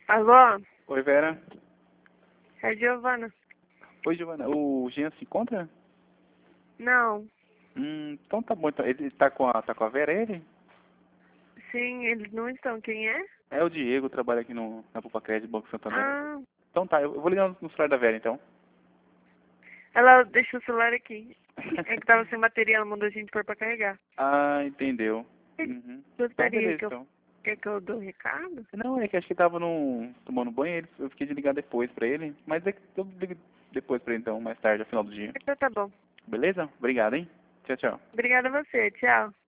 Alô? Oi, Vera. É Giovana. Oi, Giovana. O Jean se encontra? Não. Então tá bom. Então, ele tá com a Vera, ele? Sim, eles não estão. Quem é? É o Diego, trabalha aqui na Poupa Crédito, Banco Santander. Ah, Então tá, eu vou ligar no celular da Vera, então. ela deixou o celular aqui. É que tava sem bateria, ela mandou a gente pôr pra carregar. Ah, entendeu. Uhum. Então Gostaria beleza, que eu... então. Quer que eu dou um recado? Não, é que acho que ele tava tomando banho, eu fiquei de ligar depois pra ele. Mas é que eu ligo depois pra ele, então, mais tarde, ao final do dia. Então tá bom. Beleza? Obrigado, hein? Tchau, tchau. Obrigada a você. Tchau.